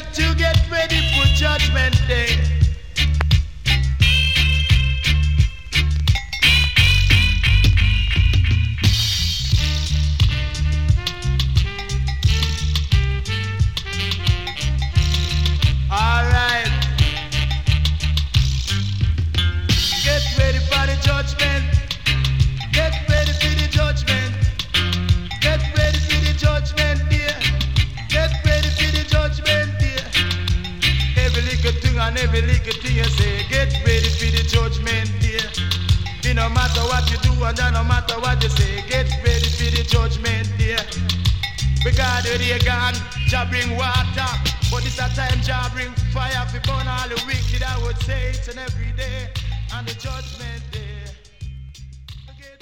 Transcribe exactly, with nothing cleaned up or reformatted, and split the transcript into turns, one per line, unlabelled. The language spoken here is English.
to get ready for Judgment Day. All right. Get ready for the judgment. Get ready for the judgment. Get ready for the judgment day. Get ready for the judgment day. Every little thing and every little thing you say, get ready for the judgment day. It no matter what you do and no matter what you say, get ready for the judgment day. Because the day gone, Jah bring water, but this a time Jah bring fire. Fi burn all the wicked, I would say it's an every day on the judgment day.